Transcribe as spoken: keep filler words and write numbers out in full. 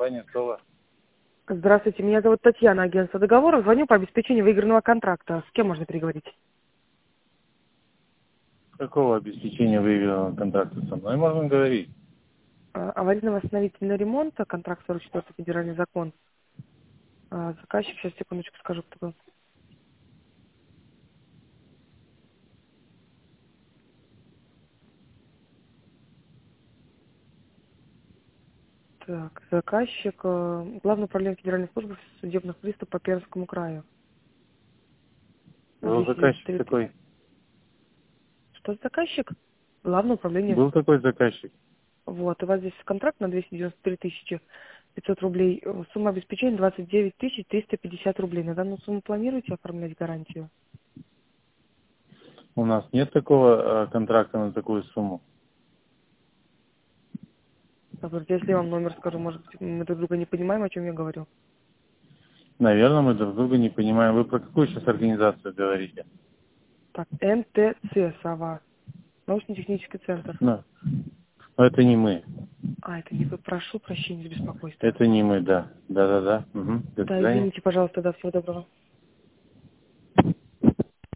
компания «Сола». Здравствуйте, меня зовут Татьяна, агентство договоров. Звоню по обеспечению выигранного контракта. С кем можно переговорить? Какого обеспечения выигранного контракта со мной можно говорить? А, Аварийно-восстановительный ремонт, а, контракт сорок четвёртый федеральный закон. А, Заказчик, сейчас секундочку скажу, кто был. Так, заказчик, э, Главное управление Федеральной службы судебных приставов по Пермскому краю. На Был двести девяносто заказчик три ты- такой. Что за заказчик? Главное управление. Был такой заказчик. Вот, у вас здесь контракт на двести девяносто три тысячи пятьсот рублей. Э, Сумма обеспечения двадцать девять тысяч триста пятьдесят рублей. На данную сумму планируете оформлять гарантию? У нас нет такого э, контракта на такую сумму. Так, вот если я вам номер скажу, может быть, мы друг друга не понимаем, о чем я говорю. Наверное, мы друг друга не понимаем. Вы про какую сейчас организацию говорите? Так, эн тэ цэ, Сова, научно-технический центр. Ну, но это не мы. А, это не вы, прошу прощения за беспокойство. Это не мы, да. Да-да-да. Угу. До Да, свидания. извините, пожалуйста, да, всего доброго.